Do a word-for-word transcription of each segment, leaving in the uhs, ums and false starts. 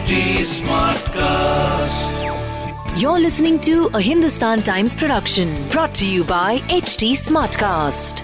H D Smartcast. You're listening to a Hindustan Times production brought to you by H D Smartcast.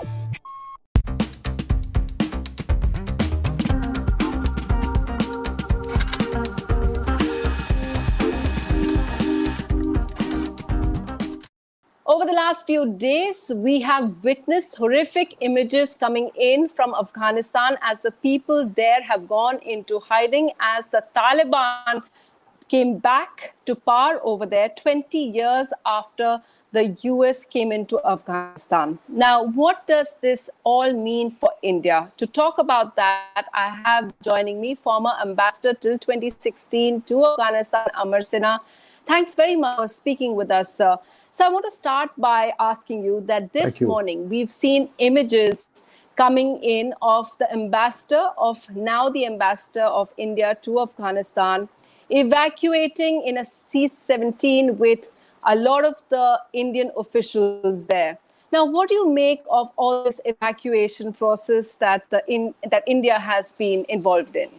Over the last few days, we have witnessed horrific images coming in from Afghanistan as the people there have gone into hiding as the Taliban came back to power over there twenty years after the U S came into Afghanistan. Now, what does this all mean for India? To talk about that, I have joining me former ambassador till twenty sixteen to Afghanistan, Amar Sinha. Thanks very much for speaking with us, sir. So I want to start by asking you that this morning we've seen images coming in of the ambassador of now the ambassador of India to Afghanistan, evacuating in a C seventeen with a lot of the Indian officials there. Now, what do you make of all this evacuation process that the in, that India has been involved in?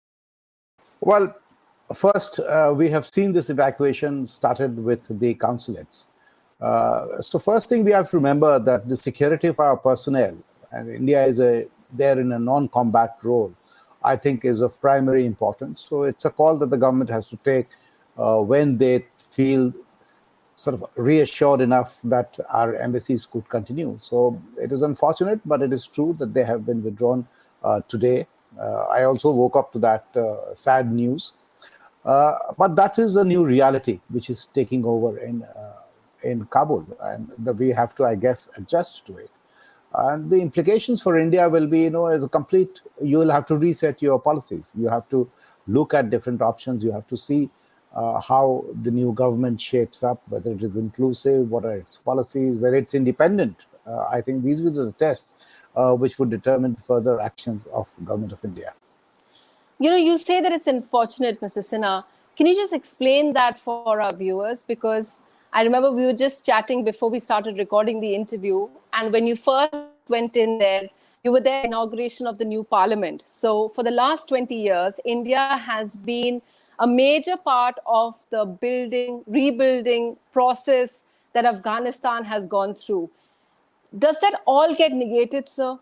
Well, first, uh, we have seen this evacuation started with the consulates. Uh, so first thing we have to remember that the security of our personnel, and India is a there in a non-combat role, I think is of primary importance. So it's a call that the government has to take uh, when they feel sort of reassured enough that our embassies could continue. So it is unfortunate, but it is true that they have been withdrawn uh, today. Uh, I also woke up to that uh, sad news. Uh, but that is a new reality which is taking over in uh, in Kabul, and the, we have to, I guess, adjust to it. And the implications for India will be, you know, as a complete, you will have to reset your policies. You have to look at different options. You have to see uh, how the new government shapes up, whether it is inclusive, what are its policies, whether it's independent. Uh, I think these were the tests uh, which would determine further actions of the government of India. You know, you say that it's unfortunate, Mister Sinha. Can you just explain that for our viewers? Because I remember we were just chatting before we started recording the interview. And when you first went in there, you were there inauguration of the new parliament. So for the last twenty years, India has been a major part of the building, rebuilding process that Afghanistan has gone through. Does that all get negated, sir?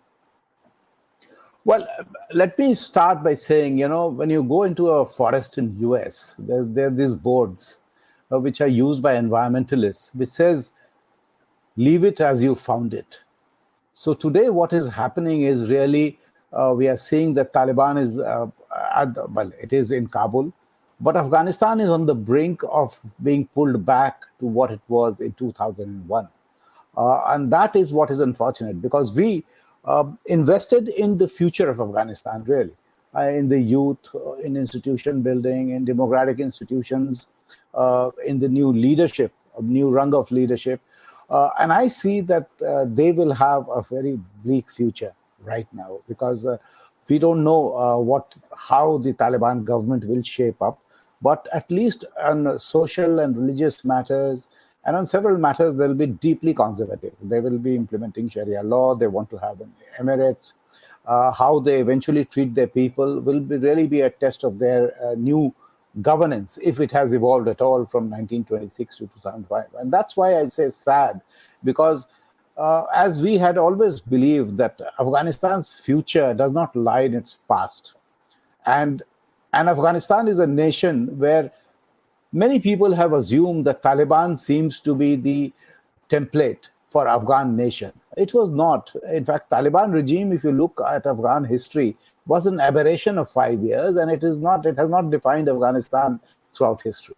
Well, let me start by saying, you know, when you go into a forest in U S, there, there are these boards uh, which are used by environmentalists, which says, leave it as you found it. So today what is happening is really, uh, we are seeing that Taliban is, uh, at the, well, it is in Kabul, but Afghanistan is on the brink of being pulled back to what it was in two thousand one. Uh, and that is what is unfortunate, because we uh, invested in the future of Afghanistan, really, uh, in the youth, uh, in institution building, in democratic institutions, uh, in the new leadership, a new rung of leadership. Uh, and I see that uh, they will have a very bleak future right now, because uh, we don't know uh, what how the Taliban government will shape up. But at least on social and religious matters, and on several matters, they'll be deeply conservative. They will be implementing Sharia law. They want to have an emirates. Uh, how they eventually treat their people will be, really be a test of their uh, new governance, if it has evolved at all from nineteen twenty-six to two thousand five. And that's why I say sad, because uh, as we had always believed that Afghanistan's future does not lie in its past. And, and Afghanistan is a nation where many people have assumed that Taliban seems to be the template for Afghan nation. It was not. In fact, Taliban regime, if you look at Afghan history, was an aberration of five years, and it is not. It has not defined Afghanistan throughout history.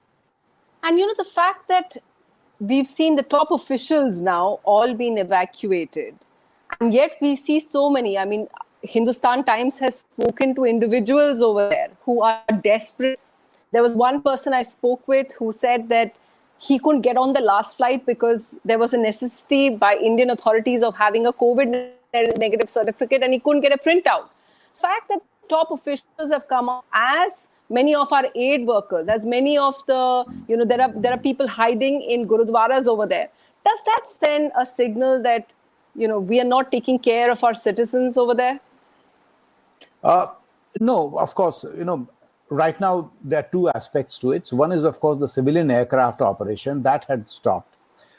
And you know, the fact that we've seen the top officials now all being evacuated, and yet we see so many. I mean, Hindustan Times has spoken to individuals over there who are desperate. There was one person I spoke with who said that he couldn't get on the last flight because there was a necessity by Indian authorities of having a COVID negative certificate, and he couldn't get a printout. So the fact that top officials have come up, as many of our aid workers, as many of the, you know, there are there are people hiding in gurudwaras over there. Does that send a signal that, you know, we are not taking care of our citizens over there? Uh, no, of course, you know, right now, there are two aspects to it. One is, of course, the civilian aircraft operation that had stopped.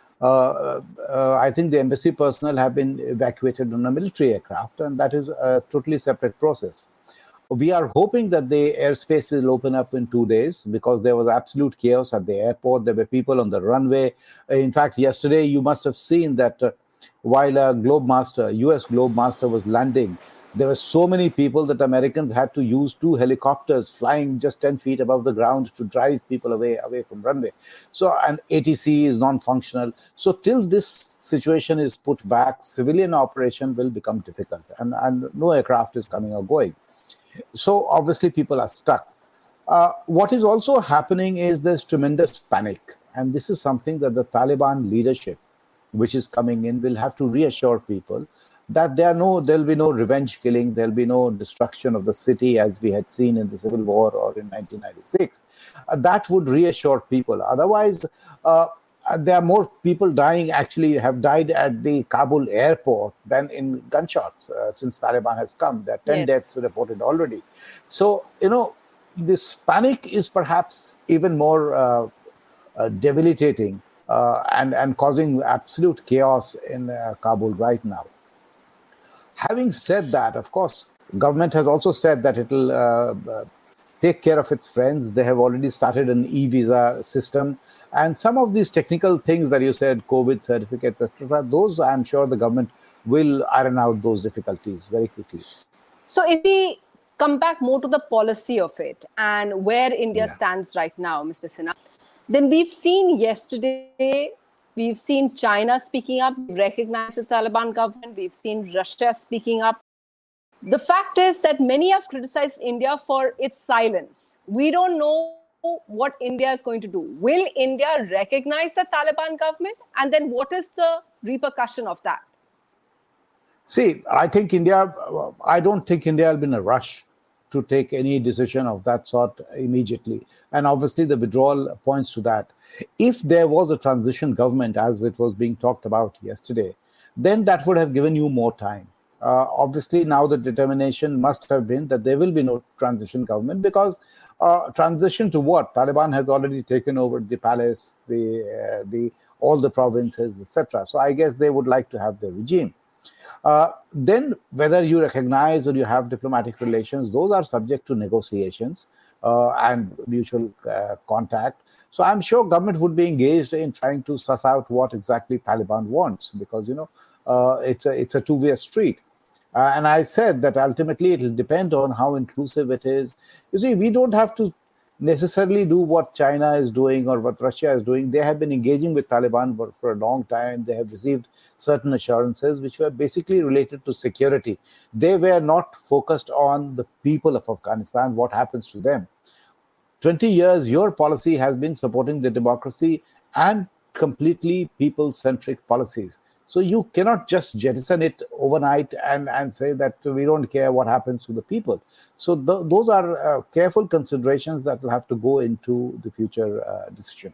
Uh, uh, I think the embassy personnel have been evacuated on a military aircraft, and that is a totally separate process. We are hoping that the airspace will open up in two days because there was absolute chaos at the airport. There were people on the runway. In fact, yesterday you must have seen that uh, while a Globemaster, U S Globemaster was landing, there were so many people that Americans had to use two helicopters flying just ten feet above the ground to drive people away, away from runway. So, and A T C is non-functional. So till this situation is put back, civilian operation will become difficult, and, and no aircraft is coming or going. So obviously people are stuck. Uh, what is also happening is there's tremendous panic. And this is something that the Taliban leadership, which is coming in, will have to reassure people that there are no, there'll be no revenge killing, there'll be no destruction of the city as we had seen in the Civil War or in nineteen ninety-six. Uh, that would reassure people. Otherwise, uh, there are more people dying, actually have died at the Kabul airport than in gunshots uh, since Taliban has come. There are ten yes. deaths reported already. So, you know, this panic is perhaps even more uh, uh, debilitating uh, and, and causing absolute chaos in uh, Kabul right now. Having said that, of course, government has also said that it will uh, uh, take care of its friends. They have already started an e-visa system. And some of these technical things that you said, COVID certificates, et cetera, those I'm sure the government will iron out those difficulties very quickly. So if we come back more to the policy of it and where India yeah. stands right now, Mister Sinha, then we've seen yesterday, we've seen China speaking up, we've recognized the Taliban government, we've seen Russia speaking up. The fact is that many have criticized India for its silence. We don't know what India is going to do. Will India recognize the Taliban government? And then what is the repercussion of that? See, I think India, I don't think India will be in a rush to take any decision of that sort immediately. And obviously the withdrawal points to that. If there was a transition government, as it was being talked about yesterday, then that would have given you more time. Uh, obviously, now the determination must have been that there will be no transition government because uh, transition to what? Taliban has already taken over the palace, the, uh, the all the provinces, et cetera. So I guess they would like to have the regime. Uh, then whether you recognize or you have diplomatic relations, those are subject to negotiations uh, and mutual uh, contact. So I'm sure government would be engaged in trying to suss out what exactly Taliban wants because, you know, uh, it's a, it's a two-way street. Uh, and I said that ultimately it will depend on how inclusive it is. You see, we don't have to necessarily do what China is doing or what Russia is doing. They have been engaging with Taliban for, for a long time. They have received certain assurances which were basically related to security. They were not focused on the people of Afghanistan, what happens to them. twenty years, your policy has been supporting the democracy and completely people-centric policies. So you cannot just jettison it overnight and, and say that we don't care what happens to the people. So th those are uh, careful considerations that will have to go into the future uh, decision.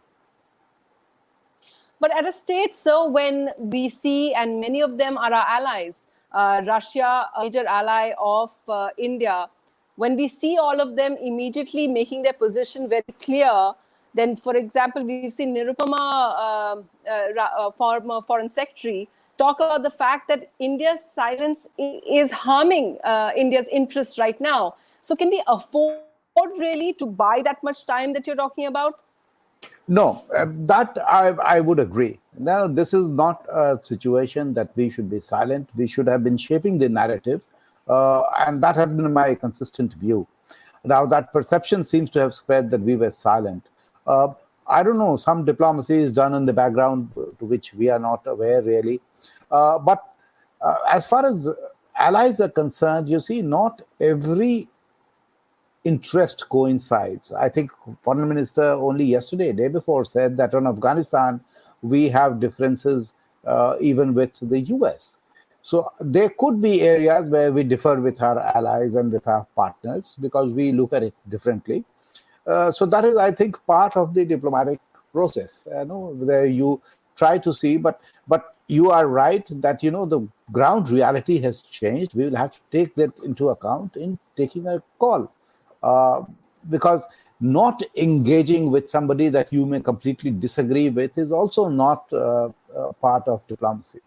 But at a stage, so when we see, and many of them are our allies, uh, Russia, a major ally of uh, India, when we see all of them immediately making their position very clear, then, for example, we've seen Nirupama, uh, uh, former foreign secretary, talk about the fact that India's silence is harming uh, India's interests right now. So can we afford really to buy that much time that you're talking about? No, uh, that I, I would agree. Now, this is not a situation that we should be silent. We should have been shaping the narrative. Uh, and that has been my consistent view. Now, that perception seems to have spread that we were silent. Uh, I don't know, some diplomacy is done in the background to which we are not aware really. Uh, but uh, as far as allies are concerned, you see, not every interest coincides. I think Foreign Minister only yesterday, day before, said that on Afghanistan, we have differences uh, even with the U S. So there could be areas where we differ with our allies and with our partners because we look at it differently. Uh, so that is, I think, part of the diplomatic process. You know, where you try to see, but but you are right that, you know, the ground reality has changed. We will have to take that into account in taking a call. Uh, because not engaging with somebody that you may completely disagree with is also not uh, uh, part of diplomacy.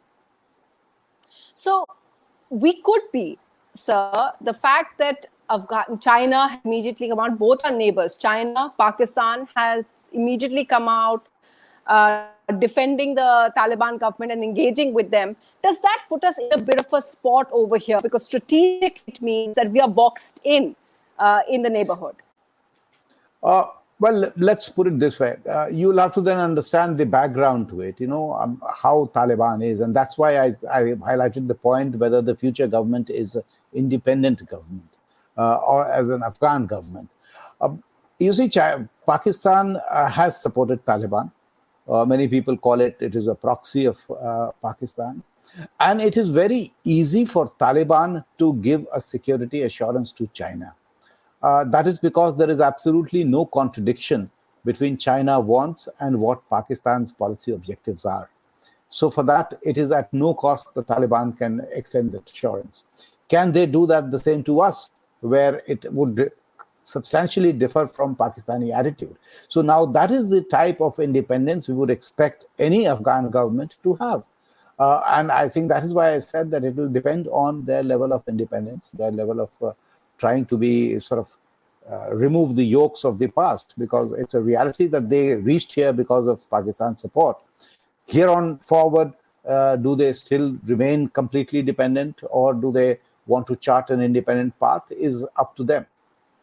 So we could be, sir, the fact that Afghan China immediately come out, both our neighbors, China, Pakistan, has immediately come out uh, defending the Taliban government and engaging with them. Does that put us in a bit of a spot over here? Because strategically it means that we are boxed in uh, in the neighborhood. Uh, well, let's put it this way. Uh, you'll have to then understand the background to it, you know, um, how Taliban is. And that's why I, I highlighted the point whether the future government is an independent government uh, or as an Afghan government. Uh, you see, Ch- Pakistan uh, has supported Taliban. Uh, many people call it, it is a proxy of uh, Pakistan. And it is very easy for Taliban to give a security assurance to China. Uh, that is because there is absolutely no contradiction between China wants and what Pakistan's policy objectives are. So for that, it is at no cost the Taliban can extend that assurance. Can they do that the same to us, where it would substantially differ from Pakistani attitude? So now that is the type of independence we would expect any Afghan government to have. Uh, and I think that is why I said that it will depend on their level of independence, their level of uh, trying to be sort of uh, remove the yokes of the past, because it's a reality that they reached here because of Pakistan's support. Here on forward, uh, do they still remain completely dependent, or do they want to chart an independent path is up to them.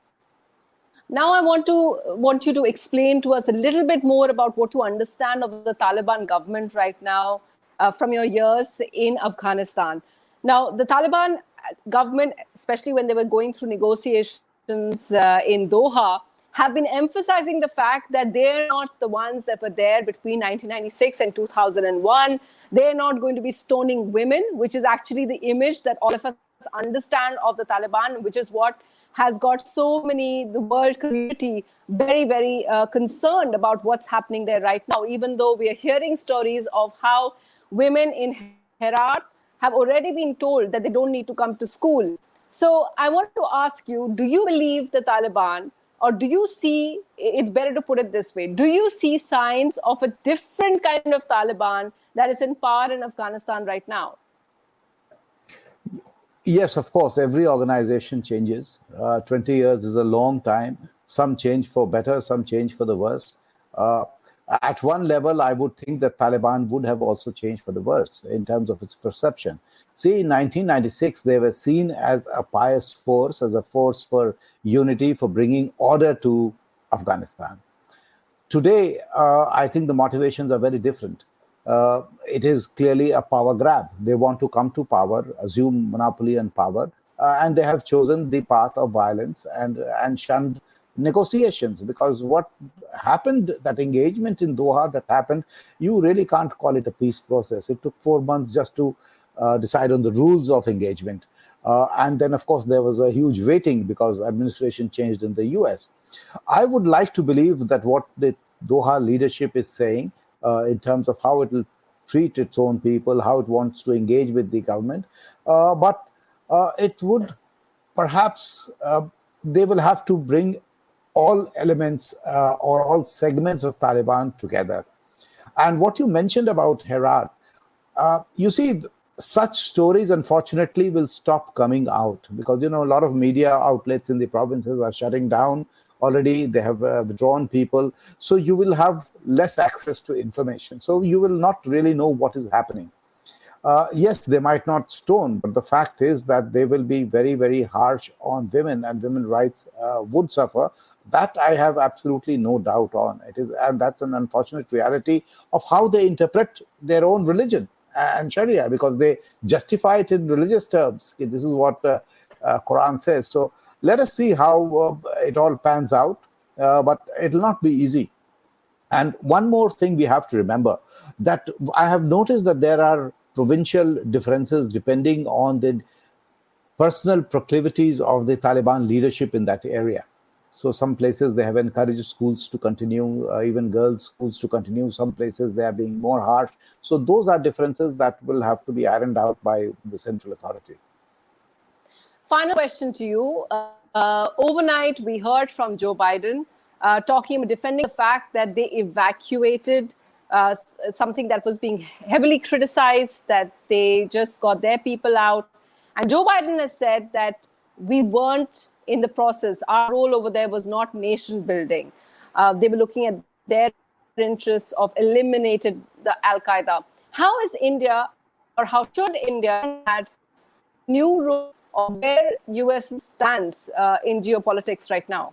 Now I want to want you to explain to us a little bit more about what you understand of the Taliban government right now uh, from your years in Afghanistan. Now, the Taliban government, especially when they were going through negotiations uh, in Doha, have been emphasizing the fact that they're not the ones that were there between nineteen ninety-six and two thousand one. They're not going to be stoning women, which is actually the image that all of us understand of the Taliban, which is what has got so many, the world community, very, very uh, concerned about what's happening there right now, even though we are hearing stories of how women in Herat have already been told that they don't need to come to school. So I want to ask you, do you believe the Taliban, or do you see, it's better to put it this way, do you see signs of a different kind of Taliban that is in power in Afghanistan right now? Yes, of course. Every organization changes. Uh, twenty years is a long time. Some change for better, some change for the worse. Uh, at one level, I would think that Taliban would have also changed for the worse in terms of its perception. See, in nineteen ninety-six, they were seen as a pious force, as a force for unity, for bringing order to Afghanistan. Today, uh, I think the motivations are very different. Uh, it is clearly a power grab. They want to come to power, assume monopoly and power, uh, and they have chosen the path of violence and, and shunned negotiations, because what happened, that engagement in Doha that happened, you really can't call it a peace process. It took four months just to uh, decide on the rules of engagement. Uh, and then, of course, there was a huge waiting because administration changed in the U S. I would like to believe that what the Doha leadership is saying uh, in terms of how it will treat its own people, how it wants to engage with the government, uh, but uh, it would perhaps, uh, they will have to bring all elements uh, or all segments of Taliban together. And what you mentioned about Herat, uh, you see, such stories, unfortunately, will stop coming out because, you know, a lot of media outlets in the provinces are shutting down already. They have uh, withdrawn people. So you will have less access to information. So you will not really know what is happening. Uh, yes, they might not stone, but the fact is that they will be very, very harsh on women, and women's rights uh, would suffer. That I have absolutely no doubt on. It is, and that's an unfortunate reality of how they interpret their own religion and Sharia, because they justify it in religious terms. This is what uh, uh, Quran says. So let us see how uh, it all pans out, uh, but it will not be easy. And one more thing we have to remember, that I have noticed that there are provincial differences depending on the personal proclivities of the Taliban leadership in that area. So some places they have encouraged schools to continue, uh, even girls' schools to continue. Some places they are being more harsh. So those are differences that will have to be ironed out by the central authority. Final question to you. Uh, Uh, overnight, we heard from Joe Biden uh, talking, defending the fact that they evacuated uh, something that was being heavily criticized, that they just got their people out. And Joe Biden has said that we weren't in the process. Our role over there was not nation building. Uh, they were looking at their interests of eliminated the Al-Qaeda. How is India, or how should India have new role of where U S stands uh, in geopolitics right now?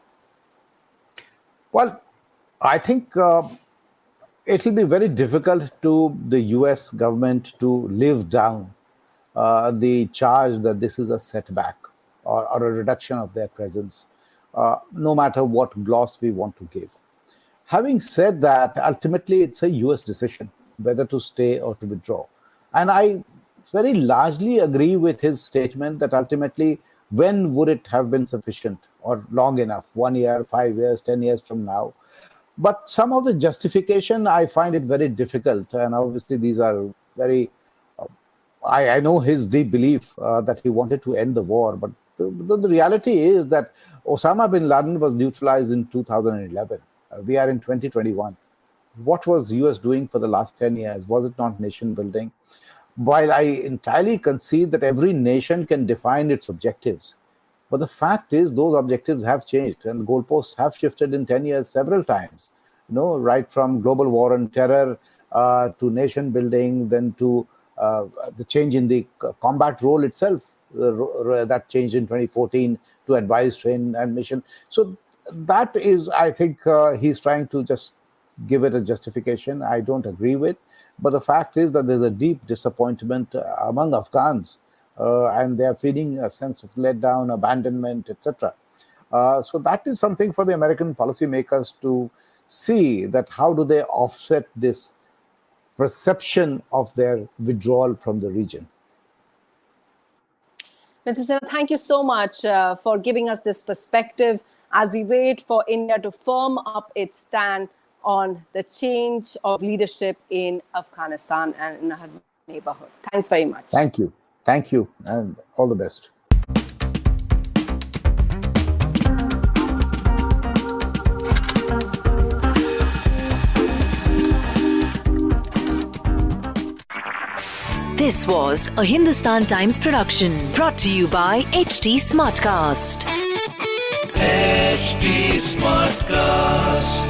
Well, I think uh, it will be very difficult to the U S government to live down uh, the charge that this is a setback or, or a reduction of their presence, uh, no matter what gloss we want to give. Having said that, ultimately it's a U S decision whether to stay or to withdraw. And I very largely agree with his statement that ultimately, when would it have been sufficient or long enough? One year, five years, ten years from now. But some of the justification, I find it very difficult. And obviously, these are very, uh, I, I know his deep belief uh, that he wanted to end the war. But the, the reality is that Osama bin Laden was neutralized in two thousand eleven. Uh, we are in twenty twenty-one. What was the U S doing for the last ten years? Was it not nation building? While I entirely concede that every nation can define its objectives, but the fact is those objectives have changed and goalposts have shifted in ten years several times. You know, right from global war on terror uh, to nation building, then to uh, the change in the combat role itself, uh, that changed in twenty fourteen to advise, train, and mission. So that is, I think, uh, he's trying to just give it a justification. I don't agree with. But the fact is that there's a deep disappointment among Afghans, uh, and they're feeling a sense of letdown, abandonment, et cetera. Uh, so that is something for the American policymakers to see, that how do they offset this perception of their withdrawal from the region. Mister Sinha, thank you so much uh, for giving us this perspective as we wait for India to firm up its stand on the change of leadership in Afghanistan and in our neighborhood. Thanks very much. Thank you. Thank you, and all the best. This was a Hindustan Times production brought to you by H T Smartcast. H T Smartcast.